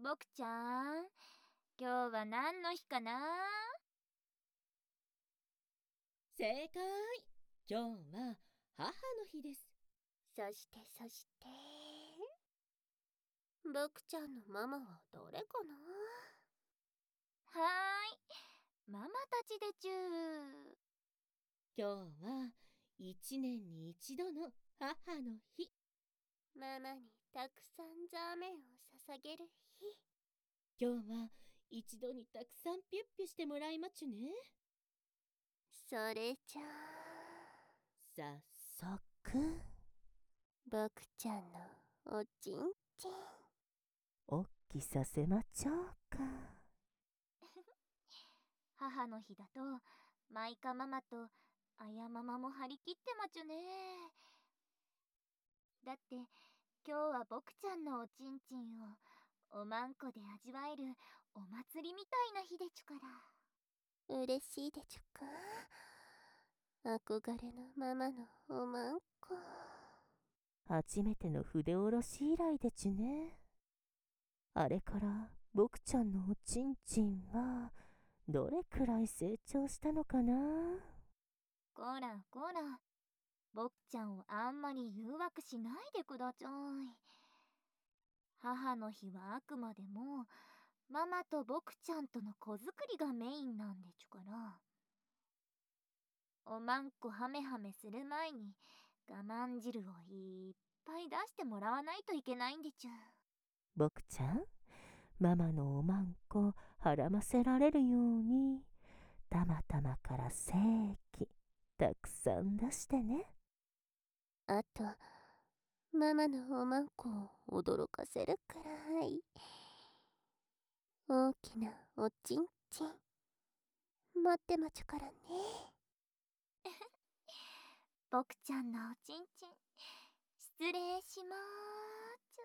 僕ちゃん、今日は何の日かな？ 正解。今日は母の日です。 そして僕ちゃんのママは誰かな？ はーい、ママたちでちゅー。 今日は一年に一度の母の日。 ママにたくさんザーメンを捧げる日。 今日は一度にたくさんピュッピュしてもらいまちゅね。 それじゃ早速僕ちゃんのおちんちんおっきさせまちょうか。 母の日だとマイカママとあやママも張り切ってまちゅね。だって今日は僕ちゃんのおちんちんをおまんこで味わえるお祭りみたいな日でちゅから。 嬉しいでちゅか。憧れのママのおまんこ。 初めての筆下ろし以来でちゅね。あれから僕ちゃんのおちんちんはどれくらい成長したのかな。 こらこら、僕ちゃんをあんまり誘惑しないでくだちゃい。母の日はあくまでもママと僕ちゃんとの子作りがメインなんでちゅから。おまんこハメハメする前に我慢汁をいっぱい出してもらわないといけないんでちゅ。 僕ちゃん、ママのおまんこはらませられるようにたまたまから精液たくさん出してね。 あとママのおまんこを驚かせるくらい大きなおちんちん待ってまちゅからね。 僕ちゃんのおちんちん失礼しまーす。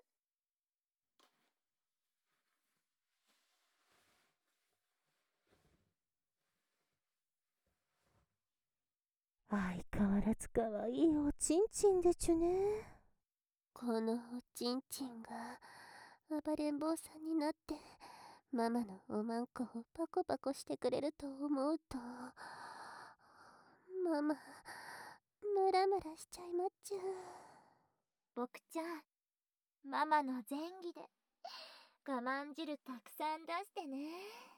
相変わらずかわいいおちんちんでちゅね。 このおちんちんが暴れん坊さんになってママのおまんこをパコパコしてくれると思うとママムラムラしちゃいまっちゅ。 僕ちゃん、ママの前儀で我慢汁たくさん出してね。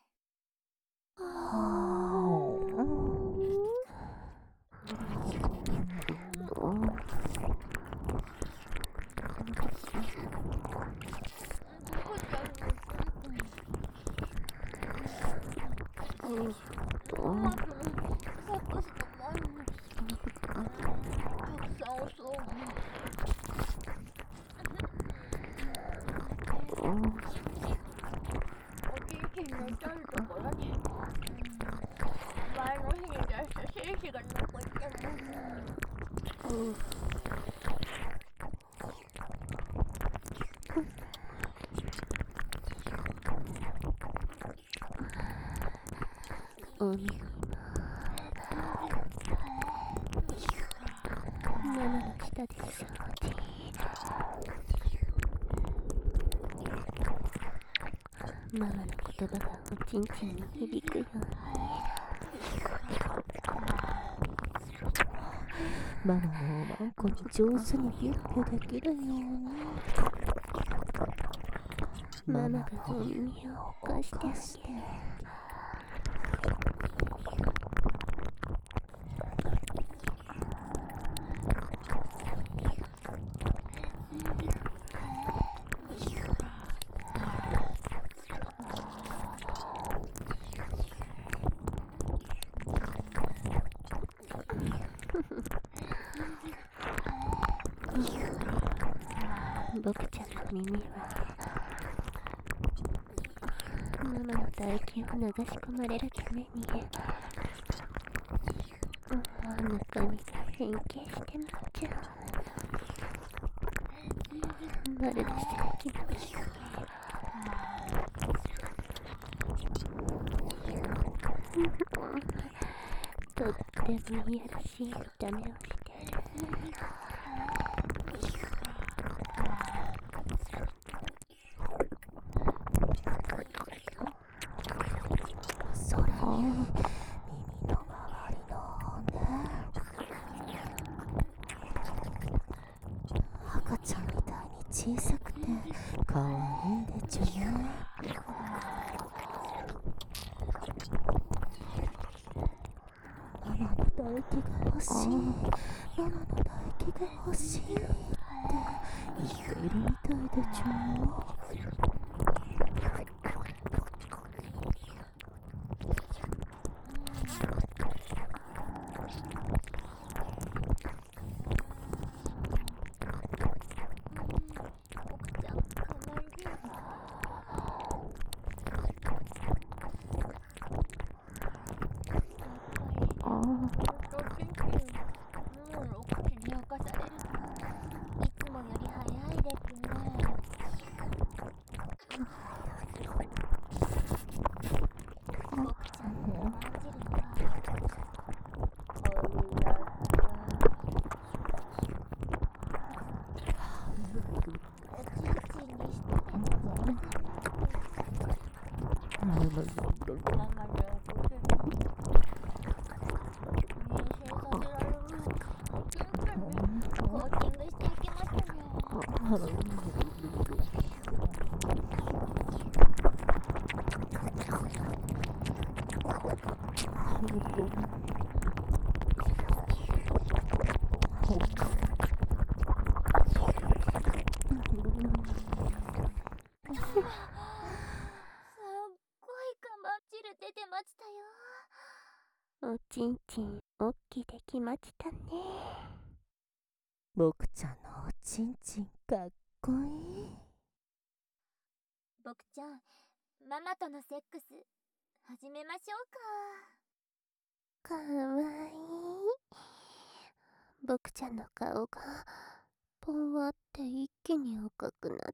おみママの下でそうでママの言葉がおちんちんに響くようにママのおまんこに上手にビュッビュできるようにママがお耳を貸してあげる。僕ちゃんの耳はママの唾液を流し込まれるために中身が変形してまっちゃう。まるで正規のとってもいやらしい見た目をしてる。 赤ちゃんみたいに小さくてかわいいでちゅね。ママの唾液が欲しい、ママの唾液が欲しいって言っているみたいでちゅよ。 おちんちんおっきできましたね。 僕ちゃんのおちんちんかっこいい。 僕ちゃん、ママとのセックス始めましょうか。 かわいい。僕ちゃんの顔がぽわって一気に赤くなった。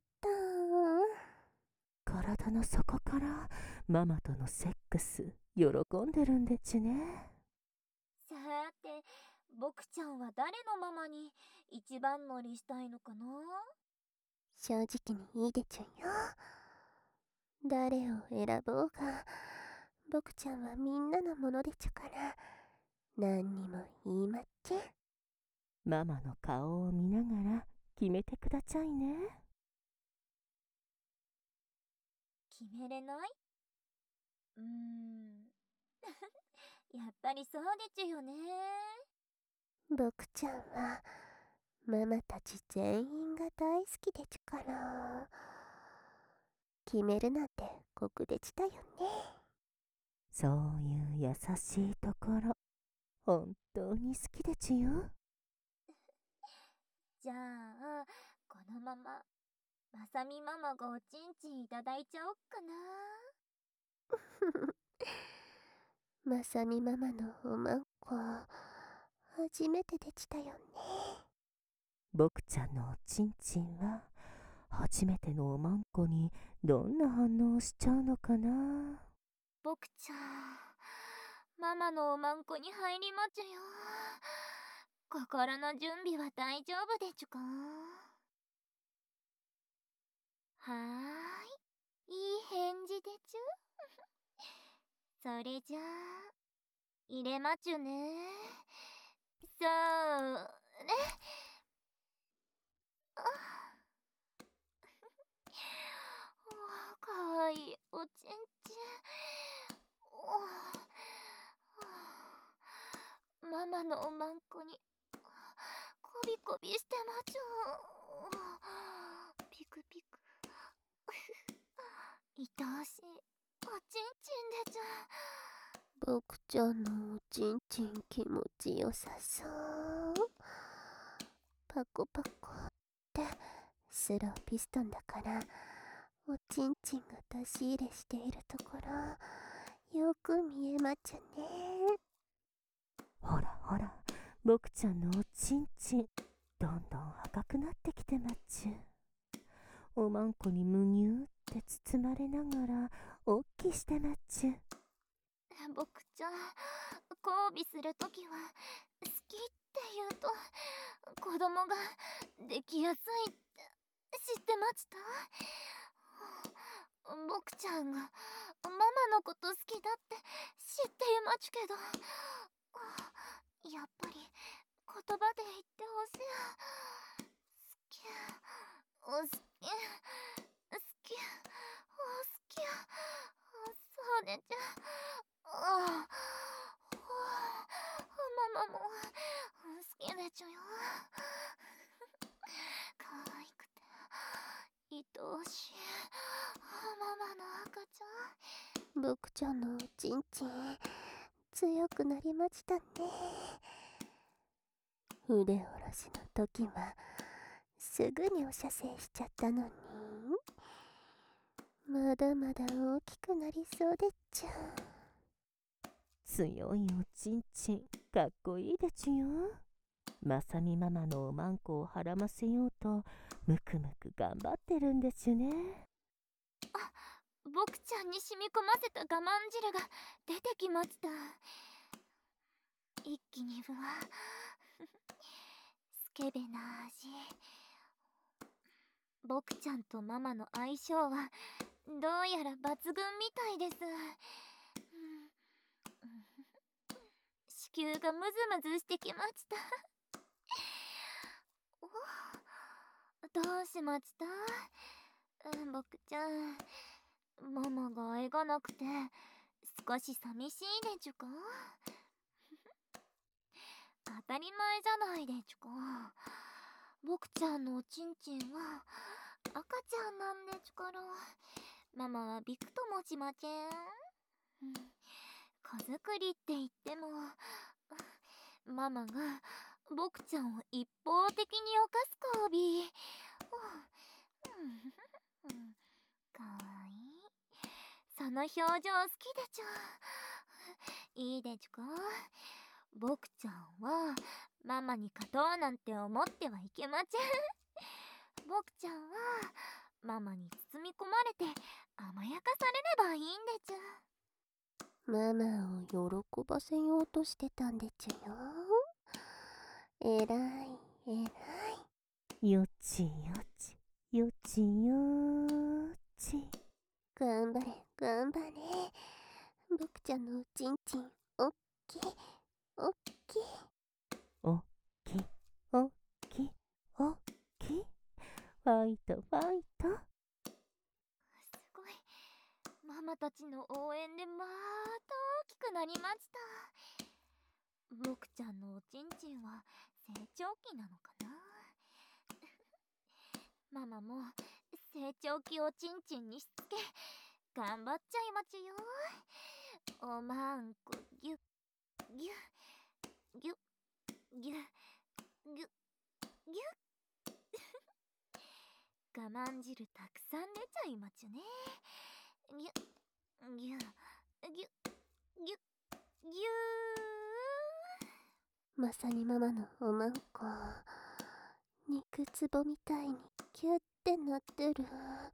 体の底からママとのセックス喜んでるんでちね。 さて、僕ちゃんは誰のママに一番乗りしたいのかな？ 正直にいいでちゅんよ。誰を選ぼうが僕ちゃんはみんなのものでちゅから何にも言いません。 ママの顔を見ながら決めてくださいね。 決めれない？やっぱりそうでちゅよね。 僕ちゃんはママたち全員が大好きでちゅから決めるなんて酷でちたよね。 そういう優しいところ本当に好きでちゅよ。 じゃあ、このまままさみママがおちんちんいただいちゃおっかな。 まさみママのおまんこ初めてでちたよね。 僕ちゃんのおちんちんは初めてのおまんこにどんな反応をしちゃうのかな。 僕ちゃん、ママのおまんこに入りまちゅよ。心の準備は大丈夫でちゅか？はーい、いい返事でちゅ。それじゃあ入れまちゅね。そうね。かわいいおちんちん。ママのおまんこにこびこびしてまちゅ。ピクピク。愛おしいおちんちんでちゅ。 僕ちゃんのおちんちん気持ちよさそう。パコパコってスローピストンだからおちんちんが出し入れしているところよく見えまちゅね。 ほらほら、僕ちゃんのおちんちんどんどん赤くなってきてまっちゅ。おまんこにむにゅーって包まれながらおっきしてまっちゅ。 僕ちゃん、交尾するときは好きって言うと子供ができやすいって知ってました？僕ちゃんがママのこと好きだって知っていまちゅけど、やっぱり言葉で言ってほしい。好き。 僕ちゃんのおちんちん強くなりましたね。腕下ろしの時はすぐにお射精しちゃったのに、まだまだ大きくなりそうでっちゃ。 強いおちんちんかっこいいでちゅよ。まさみママのおまんこをはらませようとむくむく頑張ってるんでちゅね。 僕ちゃんに染み込ませた我慢汁が出てきました。一気にぶわスケベな味。僕ちゃんとママの相性はどうやら抜群みたいです。子宮がムズムズしてきました。どうしました？僕ちゃん、ママが会えがなくて少し寂しいでちゅか？当たり前じゃないでちゅか。僕ちゃんのおちんちんは赤ちゃんなんでちゅから、ママはびくともしまちぇん。子作りって言っても、ママが僕ちゃんを一方的に犯す交尾。かわいい。その表情好きでちゅ。いいでちゅか？僕ちゃんはママに勝とうなんて思ってはいけまちぇん。僕ちゃんはママに包み込まれて甘やかされればいいんでちゅ。 ママを喜ばせようとしてたんでちゅよ。えらいえらい。よちよちよちよち。 頑張れ頑張れ。僕ちゃんのおちんちんおっきいおっきいおっきおっきおっき。ファイトファイト。 すごい。ママたちの応援でまた大きくなりました。僕ちゃんのおちんちんは成長期なのかな。ママも成長期おちんちんにしつけ頑張っちゃいまちよ。おまんこぎゅぎゅぎゅぎゅぎゅぎゅ我慢汁たくさん出ちゃいまちゅね。ぎゅぎゅぎゅぎゅぎゅまさにママのおまんこ肉つぼみたいにキュッてなってる。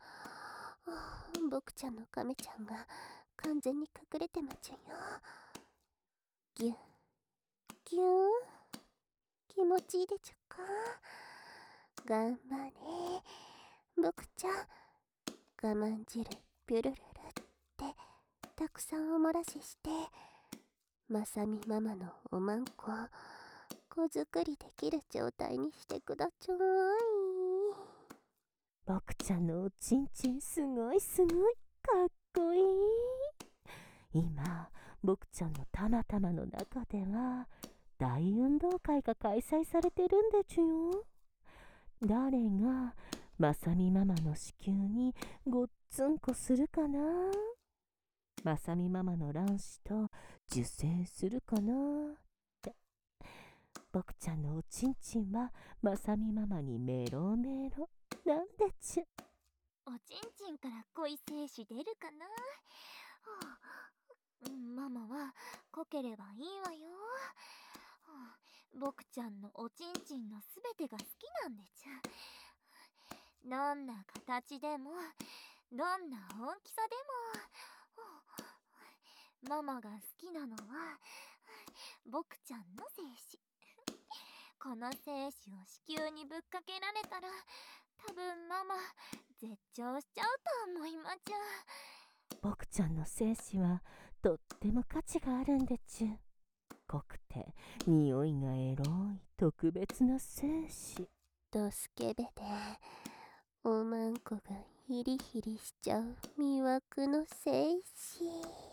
僕ちゃんの亀ちゃんが完全に隠れてまちゅよ。ぎゅぎゅ気持ちいいでちゅか？頑張れ僕ちゃん。我慢汁ピュルルルってたくさんおもらしして、まさみママのおまんこ子作りできる状態にしてくだちょい。 僕ちゃんのおちんちんすごいすごいかっこいい。今僕ちゃんのたまたまの中では大運動会が開催されてるんでちゅよ。誰がまさみママの子宮にごっつんこするかな。まさみママの卵子と受精するかなって。僕ちゃんのおちんちんはまさみママにメロメロなんでちゅ。 おちんちんから恋精子出るかな。ママは濃ければいいわよ。僕ちゃんのおちんちんのすべてが好きなんでちゅ。どんな形でもどんな大きさでも、ママが好きなのは僕ちゃんの精子。この精子を子宮にぶっかけられたら多分ママ絶頂しちゃうと思いまちゅ。 僕ちゃんの精子はとっても価値があるんでちゅ。濃くて匂いがエロい特別な精子。 ドスケベでおまんこがヒリヒリしちゃう魅惑の精子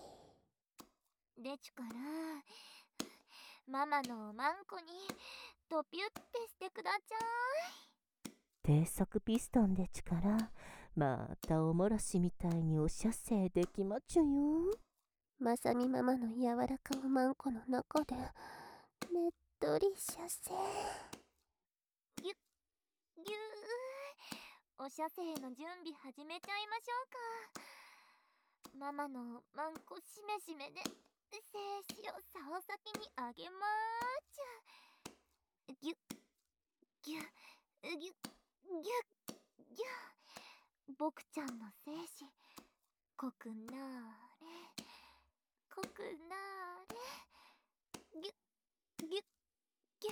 でちゅから、ママのおまんこにドピュってしてくだちゃい。 低速ピストンでちゅからまたおもらしみたいにお射精できまちゅよ。 まさみママの柔らかおまんこの中でねっとり射精。 ぎゅぎゅー、お射精の準備始めちゃいましょうか。ママのまんこしめしめで精子を竿先にあげまーちゅ。ぎゅぎゅぎゅぎゅぎゅ。僕ちゃんの精子濃くなーれ濃くなーれ。ぎゅぎゅぎゅぎゅ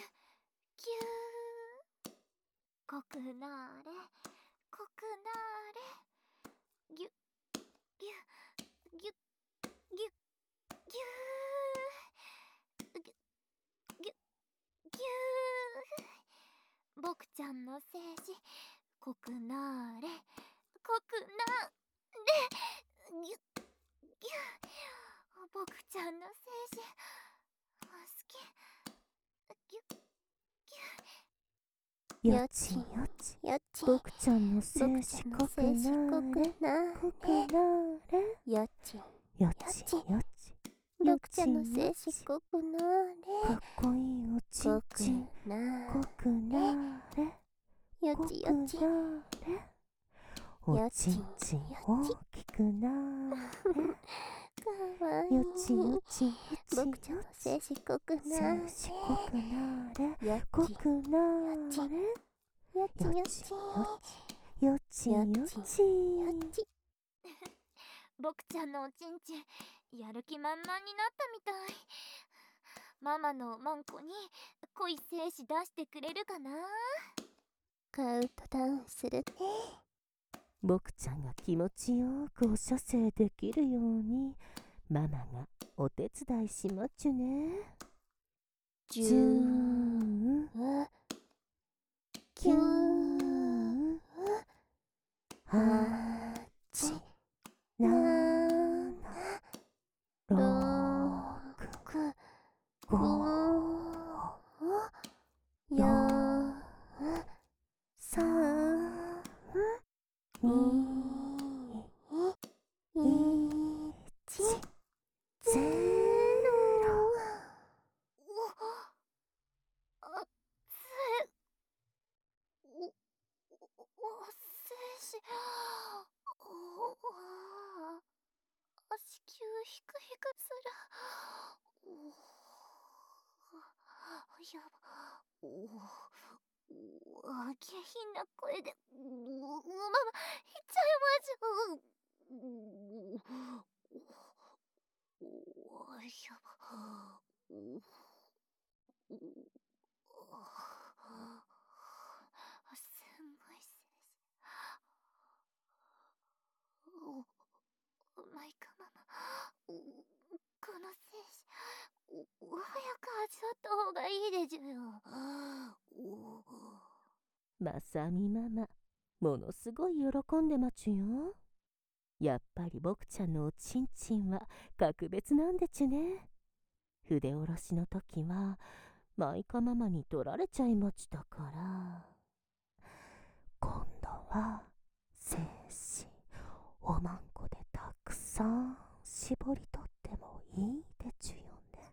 ー、濃くなーれ濃くなーれ。ぎゅぎゅぎゅぎゅぎゅー、ぎゅぎゅぎゅー。僕ちゃんの精子濃くなーれ濃くなーれ。ぎゅぎゅ。僕ちゃんの精子好き。ぎゅぎゅ。 よちよち、 よち僕ちゃんの精僕子ちゃんの濃く精子な濃くーれな濃くーなーれ。 れ。よちよちよち、 僕ちゃんの精子濃くなーれ。 かっこいいおちん濃くちんな濃くなーれよ濃くちよちなーれ。おちんちん大きくなーれ。 かわいい。 よちよちよち僕ちゃんの精子濃くな精ー子濃くなーれれ。よ濃ちくなーれ。 よちよよちちよちよち。 よち。 僕ちゃんのおちんちんやる気満々になったみたい。ママのマンコに濃い精子出してくれるかな。 カウントダウンするね。 僕ちゃんが気持ちよくお射精できるようにママがお手伝いしまっちゅね。 10、 9、 8、 8、7、6、 5、 4、 3、 2、1、0。 あっつい。精子子宮ひくひくする。やば。下品な声でママ言っちゃいましょう。やば。すんごい精子。マイカママ、この精子早く味わった方がいいでちゅよ。 まさみママものすごい喜んでまちゅよ。やっぱり僕ちゃんのおちんちんは格別なんでちゅね。筆下ろしの時はマイカママに取られちゃいましたから、今度は精子おまんこでたくさん絞り取ってもいいでちゅよね。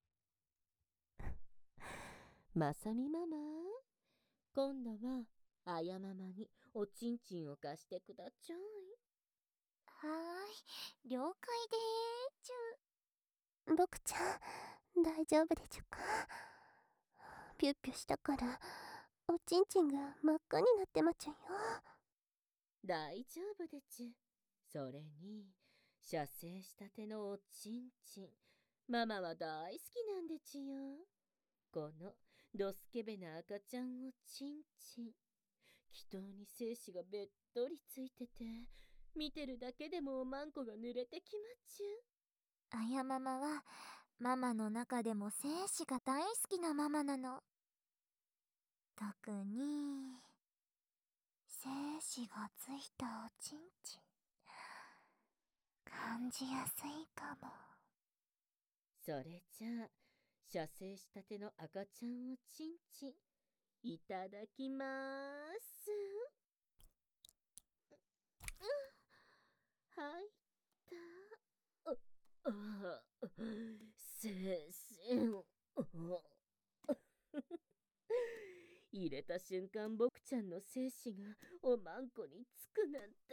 まさみママ、今度はあやママにおちんちんを貸してくだちゃい。 はーい、了解でーちゅ。 僕ちゃん大丈夫でちゅか。ピュッピュしたからおちんちんが真っ赤になってまちゅよ。 大丈夫でちゅ。それに射精したてのおちんちん、ママは大好きなんでちゅよ。このドスケベな赤ちゃんおちんちん、気筒に精子がべっとりついてて、見てるだけでもおまんこが濡れてきまっちゅ。 あやママはママの中でも精子が大好きなママなの。特に精子がついたおちんちん感じやすいかも。 それじゃあ射精したての赤ちゃんおちんちんいただきまーす。 神。入れた瞬間、僕ちゃんの精子がおまんこにつくなんて。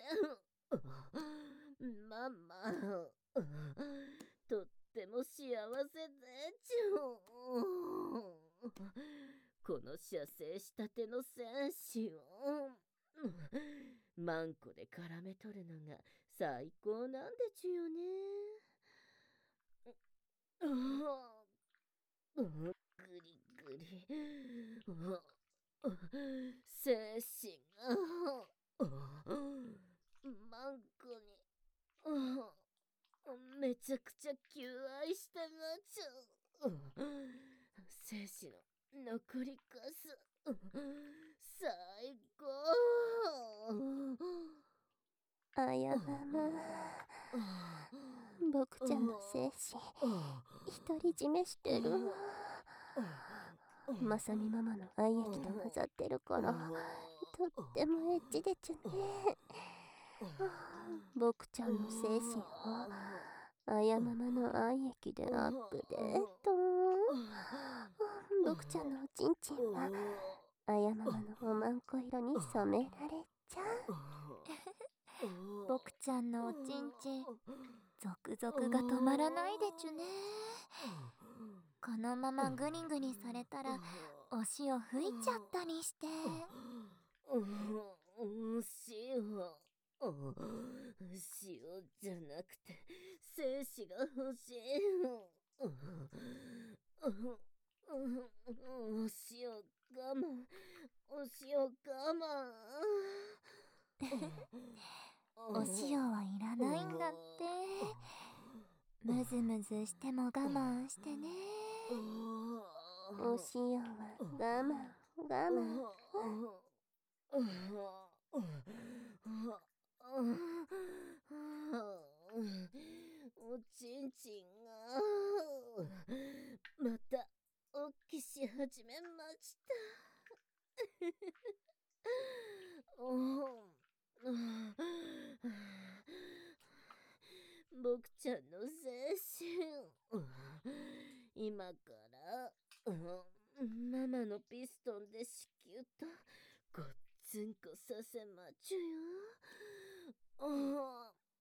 ママ、とっても幸せでちゅ。この射精したての精子をマンコで絡めとるのが最高なんでちゅよね。ぐりぐり。精子がマンコにめちゃくちゃ求愛したがちゃ。精子の残りかす最高。 あやまま、僕ちゃんの精子独り占めしてる。まさみママの愛液と混ざってるからとってもエッチでちゅね。僕ちゃんの精子をあやままの愛液でアップデート。僕ちゃんのおちんちんはあやままのおまんこ色に染められちゃう。 僕ちゃんのおちんちん、ゾクゾクが止まらないでちゅね。このままグリグリされたらお塩吹いちゃったりして。 塩じゃなくて精子が欲しい。お塩我慢、お塩我慢。 お塩はいらないんだって。ムズムズしても我慢してね。 お塩は我慢我慢。 おちんちんがまたおっきし始めました。僕ちゃんの精神、今からママのピストンで子宮とごっつんこさせまちゅよ。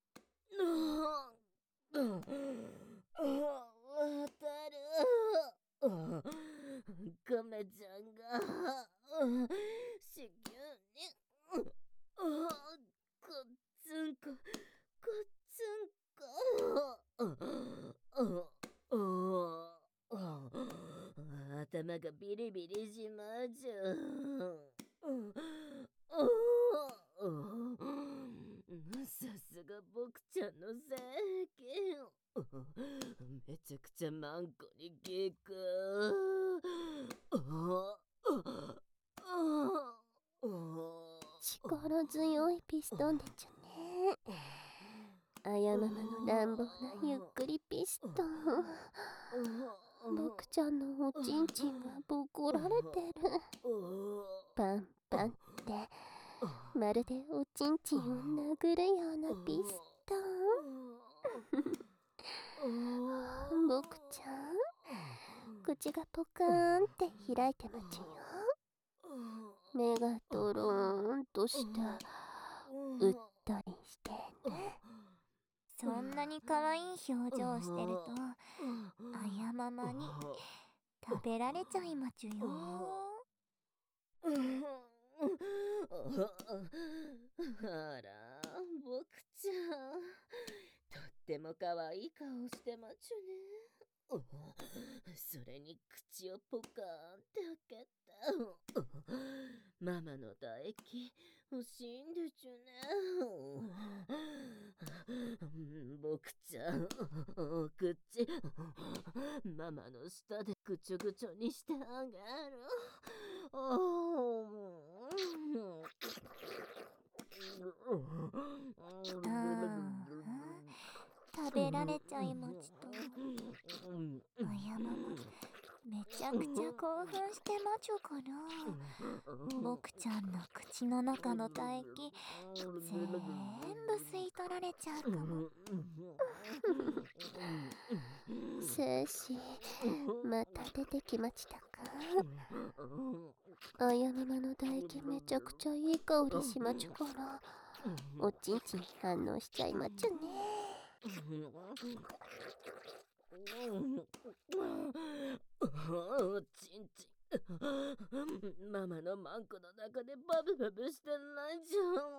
わかる。カメちゃんが子宮にごっつんこごっつんこ。頭がビリビリしまじゅ。さすが僕ちゃんの性器。めちゃくちゃマンコに効く。 力強いピストンでちゅね。あやままの乱暴なゆっくりピストン。僕ちゃんのおちんちんがボコられてる。パンパンってまるでおちんちんを殴るようなピストン。僕ちゃん、口がポカーンって開いてまちゅよ。目がドローンとしたうっとりしてね。 そんなに可愛い表情をしてるとあやままに食べられちゃいまちゅよ。 あら、僕ちゃん、とっても可愛い顔してまちゅね。それに口をポカーンって開けた。ママの唾液欲しいんでちゅね。僕ちゃん、お口ママの舌でぐちょぐちょにしてあげる。 食べられちゃいまちと。あやままめちゃくちゃ興奮してまちゅから。僕ちゃんの口の中の唾液全部部吸い取られちゃうかも。 精子、また出てきましたか。あやままの唾液めちゃくちゃいい香りしまちゅから、おちんちんに反応しちゃいまちゅね。 おちんちん。ママのマンコの中でバブバブしてないじ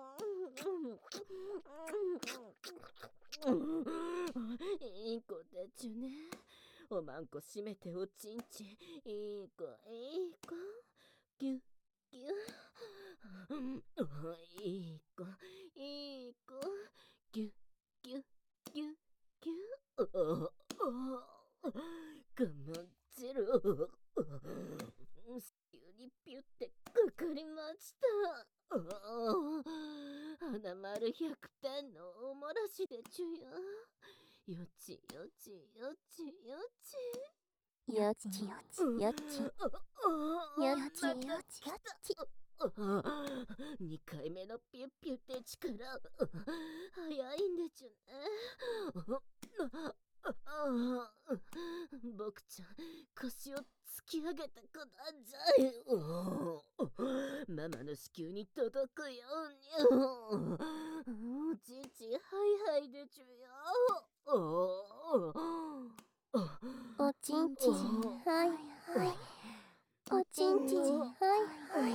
ゃん。いい子でちゅね。おまんこ閉めておちんちん。いい子いい子。ギュッギュッ。いい子いい子。ギュッギュッギュッギュッ。我慢汁。急にピュってかかりました。花丸100点のおもらしでちゅよ。よちよちよちよち。 よちよちよち。よちよちよち。 2回目のピュッピュって力早いんでちゅね。僕ちゃん腰を突き上げてください。ママの子宮に届くように。おちんちんはいはいでちゅよ。 おちんちんはいはい。おちんちんはいはい。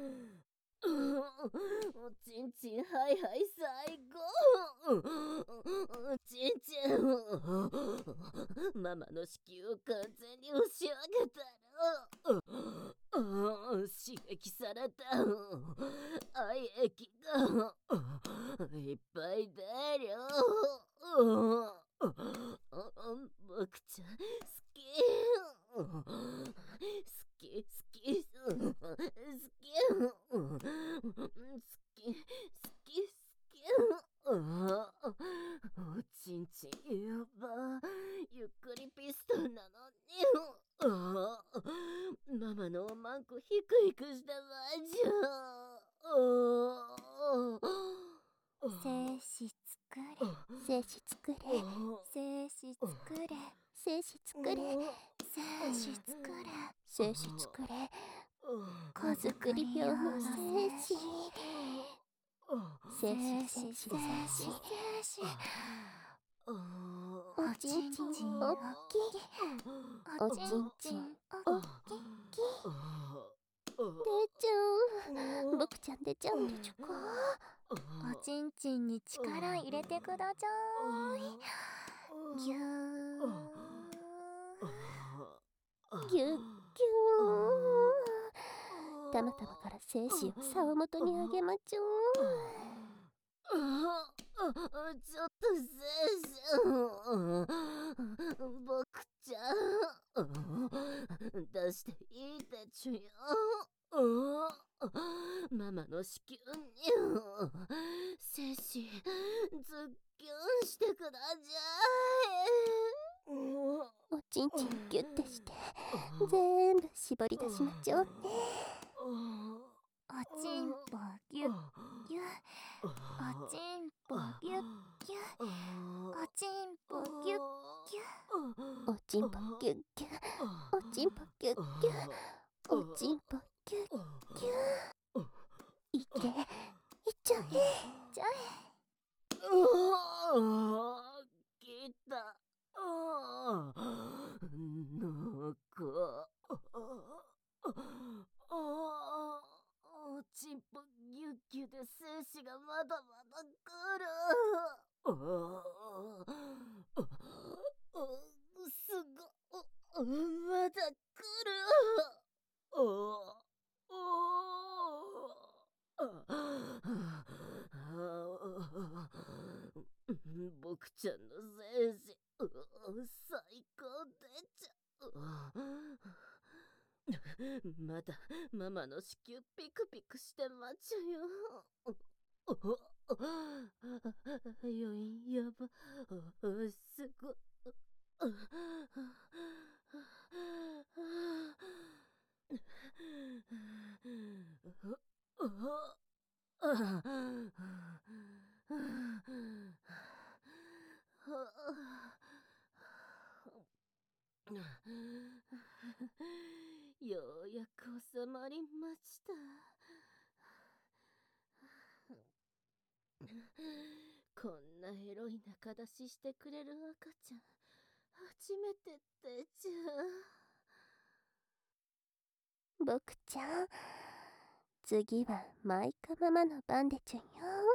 おちんちんはいはい最高。おちんちん。ママの子宮を完全に押し上げたら刺激された愛液がいっぱい出るよ。僕ちゃん好き好き好き好きおちんちんやばゆっくりピストンなのにママのおまんこヒクヒクしてないじゃん。 精子作れ、 精子作れ、 精子作れ、 精子作れ、 精子作れ、 精子作れ、子作り用の精子。精子精子精子。おちんちんおっきい。おちんちんおっきい。出ちゃう。僕ちゃん出ちゃうんでちゅか。 おちんちんに力入れてください。ぎゅーぎゅっぎゅー。たまたまから精子を竿元にあげまちょう。 ちょっと精子僕ちゃん出していいでちゅよ。ママの子宮に精子ズッキュンしてください。 おちんちんギュッてして全部絞り出しまちょうね。 おちんぽぎゅっぎゅおちんぽぎゅっぎゅおちんぽぎゅっぎゅおちんぽギュッギュおちんぽギュッギュおちんぽギュッギュいけいっちゃえちゃきたなんかおちんぽギュッギュで精子がまだまだ来る。すごまだ来る。僕ちゃんの精子最高でちゃまだママの子宮ピクピクしてまちゅよ。余韻やばすごようやく収まりました。こんなエロい仲出ししてくれる赤ちゃん初めてってじゃ。 僕ちゃん、次はマイカママの番でちゅんよ。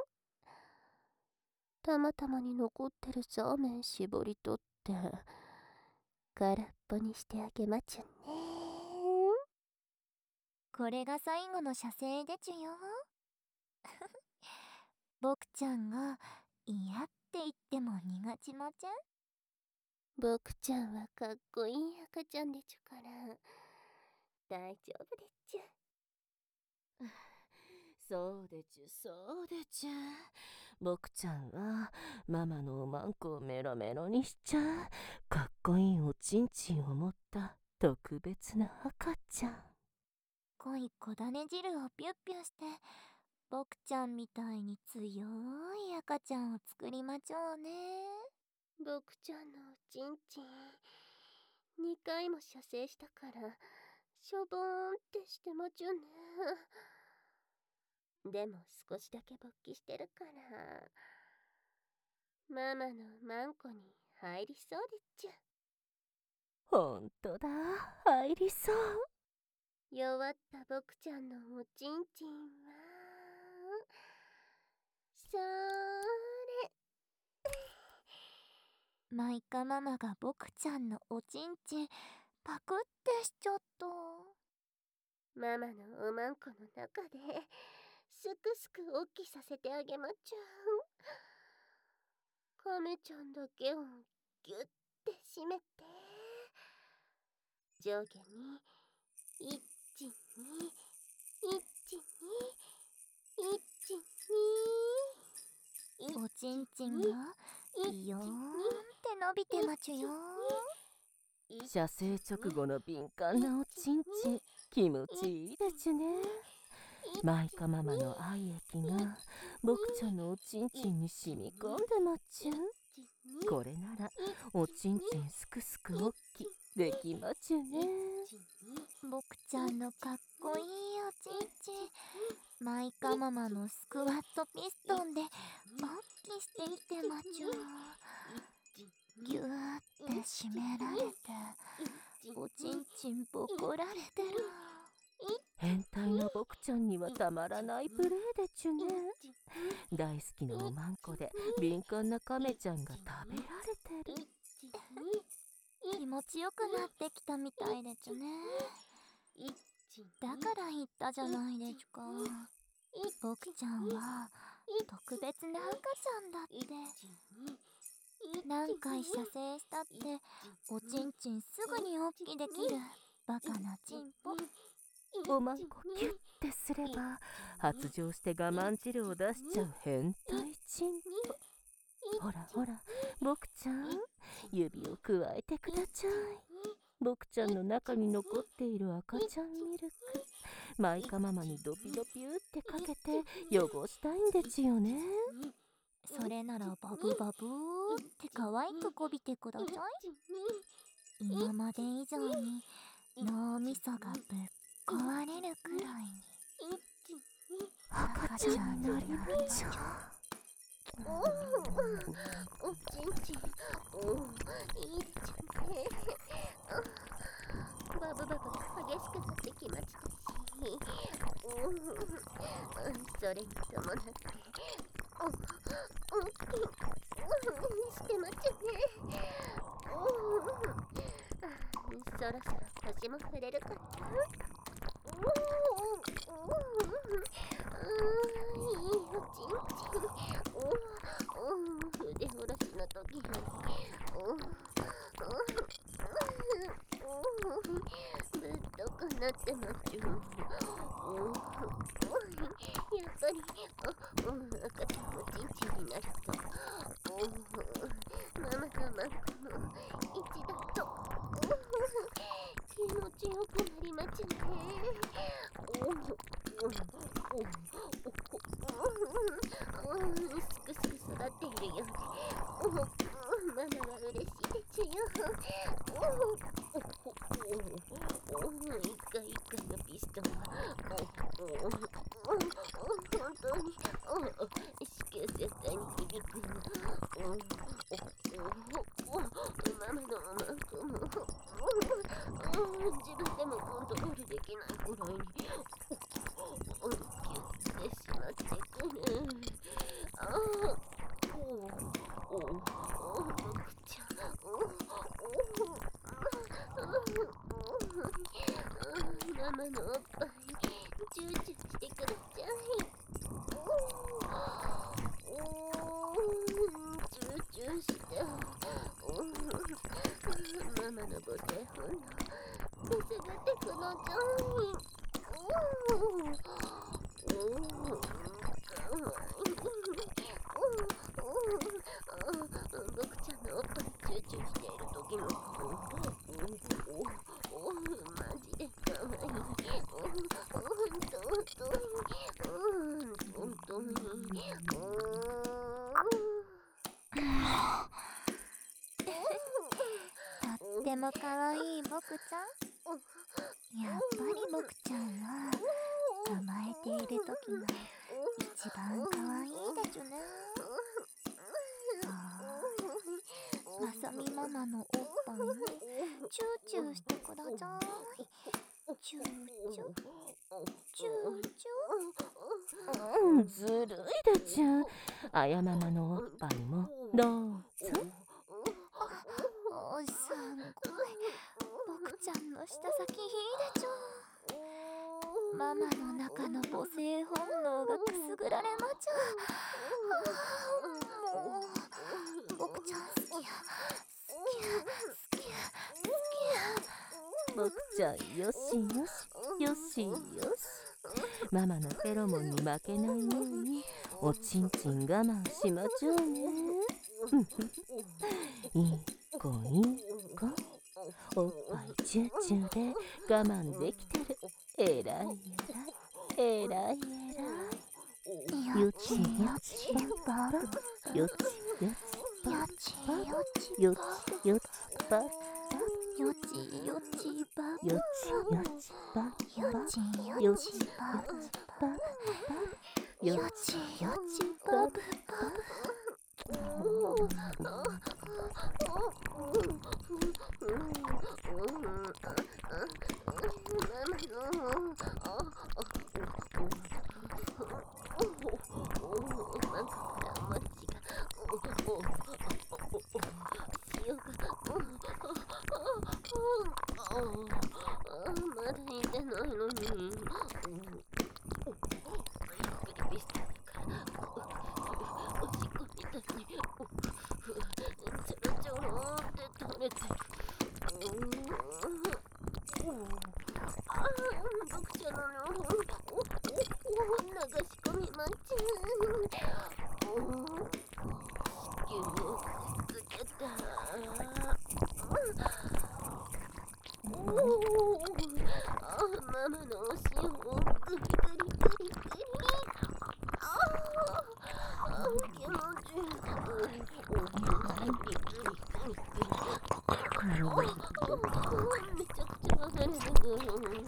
たまたまに残ってるそうめん絞り取って空っぽにしてあげまちゅんね。 これが最後の射精でちゅよ。僕ちゃんが嫌って言っても逃がちまちゃん。 僕ちゃんはかっこいい赤ちゃんでちゅから大丈夫でっちゅ。 そうでちゅそうでちゅ。僕ちゃんはママのおまんこをメロメロにしちゃかっこいいおちんちんを持った特別な赤ちゃん。 濃い小種汁をピュッピュして僕ちゃんみたいに強い赤ちゃんを作りまちょうね。 僕ちゃんのおちんちん2回も射精したからしょぼーんってしてまちゅね。でも少しだけ勃起してるからママのマンコに入りそうでっちゅ。 ほんとだ、入りそう。 弱った僕ちゃんのおちんちんはそれ。 マイカママが僕ちゃんのおちんちんパクってしちゃった。 ママのおまんこの中ですくすくおっきさせてあげまちゃう。カメちゃんだけをギュッて締めて上下に1、2、1、2、1、2、 おちんちんがビヨーンって伸びてまちゅよ。 射精直後の敏感なおちんちん気持ちいいでちゅね。マイカママの愛液が僕ちゃんのおちんちんに染み込んでまっちゅ。これならおちんちんすくすくおっきできまちゅね。 僕ちゃんのかっこいいおちんちんマイカママのスクワットピストンで勃起してきてまちゅ。ギューって締められておちんちんボコられてる。 変態な僕ちゃんにはたまらないプレイでちゅね。大好きなおまんこで敏感なカメちゃんが食べられてる。 気持ちよくなってきたみたいでちゅね。だから言ったじゃないでちゅか。僕ちゃんは特別な赤ちゃんだって。何回射精したっておちんちんすぐにおっきできるバカなチンポ。 おまんこキュッてすれば発情して我慢汁を出しちゃう変態チンポ。ほらほら僕ちゃん指をくわえてくだちゃい。僕ちゃんの中に残っている赤ちゃんミルクマイカママにドピドピューってかけて汚したいんでちよね。 それならバブバブーって可愛くこびてください。今まで以上に脳みそがぶっ壊れるくらいに赤ちゃんになりまちゃおちんちんいいっちゃね。バブバブが激しくなってきましたしそれに伴ってしてまちゃね。そろそろ腰も触れるかな。いいおちんちん。筆下ろしの時にぶっとくなってまちゅ。やっぱり赤ちゃんおちんちんになるとママのマンコの一だと気持ちよくなりまちゅね。すくすくるようで、ママは嬉しいでちゅよ。一回一回のピストンは本当に子宮絶対に響くの。ママのおまんこも自分でもコントロールできないくらいにギュッてしまってくる。僕ちゃん、ママのおっぱいチューチューしてください。チューチューした。ママのボテ本能くすぐってくのちゃい。僕ちゃんのおっぱいチューチューしている時のマジでかわいい。本当にとってもかわいい僕ちゃん。やっぱり僕ちゃんは甘えている時が一番かわいいでちゅね。まさみママのおっぱいにチューチューしてください。チューチューチューチュー。 ずるいでちゅ。あやママのおっぱいもどうぞ。 すごい。僕ちゃんの舌先いいでちょ。ママの中の母性本能がくすぐられまちゃ。もう僕ちゃん好きや。 僕ちゃんよしよし。ママのフェロモンに負けないようにおちんちん我慢しまちょうね。いい子おっぱいチューチューで我慢できてる。えらい。よちよちばよちよちばよちよちばよちよちばよちよちばよちよちばぶばまだいてないのに。ママのお塩をグリグリグリグリ。気持ちいい。めちゃくちゃ流れてくる。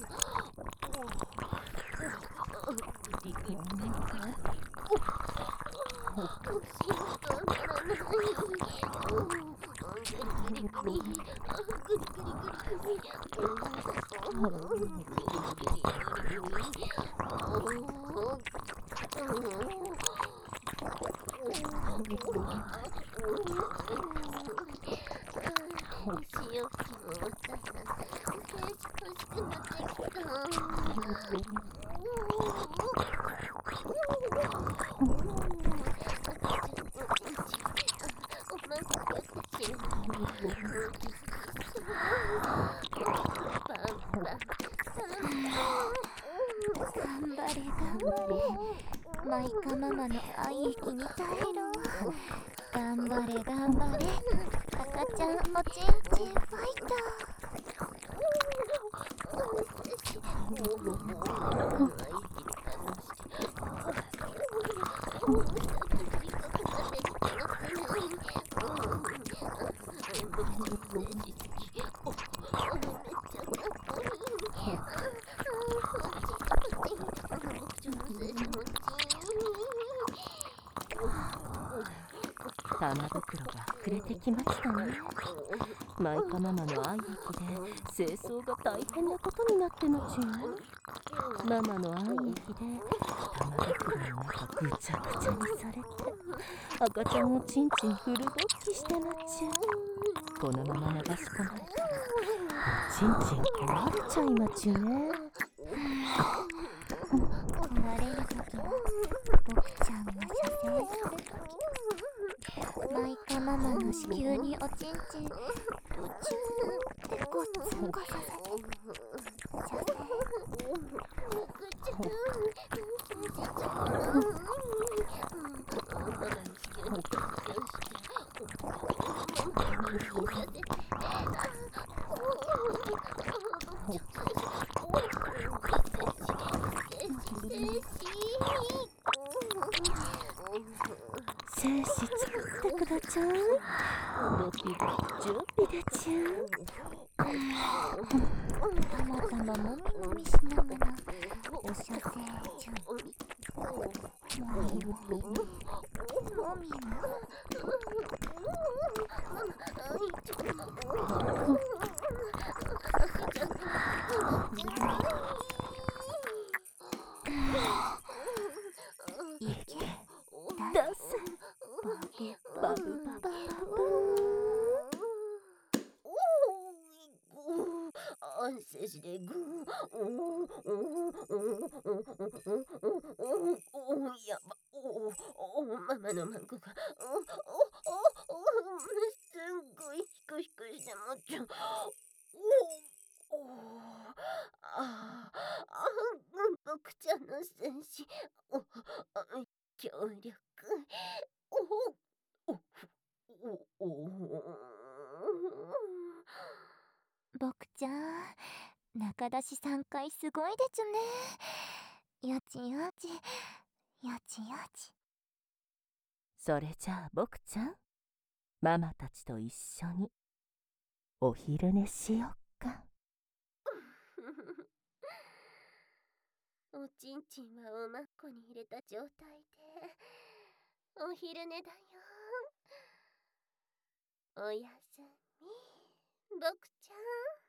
マイカママの愛液に耐えろ。頑張れ赤ちゃんおちんちんファイター。 玉袋が膨れてきましたね。マイカママの愛液で清掃が大変なことになってまちゅ。ママの愛液で玉袋の中ぐちゃぐちゃにされて、赤ちゃんをちんちんフル勃起してまちゅ。このまま流し込まれたらちんちん壊れちゃいまちゅね。 壊れるときは僕ちゃんが射精するとき、マイカママの子宮におちんちんプチューってごっつんこさせて射精子作ってくだちゃい。ドキドキ準備でちゅ。 たまたまもみもみしながらお射精準備。もみもみもみもいけ出せバブバブバブ。 精子でグーやばママのマンコがすんごいヒクヒクしてもっちゃう。僕ちゃんの精子協力僕ちゃん中出し3回すごいでちゅね。やちやちやちやち。 それじゃあ僕ちゃん、ママたちと一緒にお昼寝しよっか。 おちんちんはおまっこに入れた状態でお昼寝だよ。おやすみ僕ちゃん。